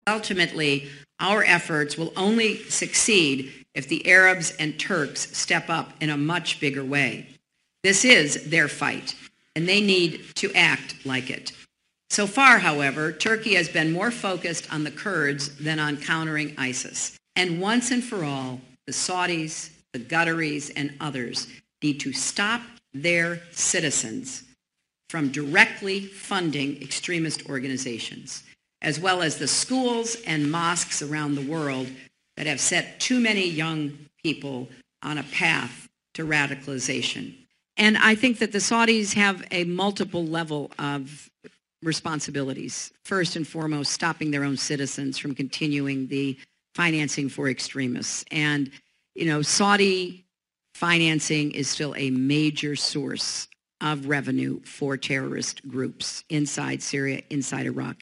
Ultimately, our efforts will only succeed if the Arabs and Turks step up in a much bigger way. This is their fight, and they need to act like it. So far, however, Turkey has been more focused on the Kurds than on countering ISIS. And once and for all, the Saudis, the Qataris, and others need to stop their citizens from directly funding extremist organizations, as well as the schools and mosques around the world that have set too many young people on a path to radicalization. And I think that the Saudis have a multiple level of responsibilities. First and foremost, stopping their own citizens from continuing the financing for extremists. And, Saudi financing is still a major source of revenue for terrorist groups inside Syria, inside Iraq,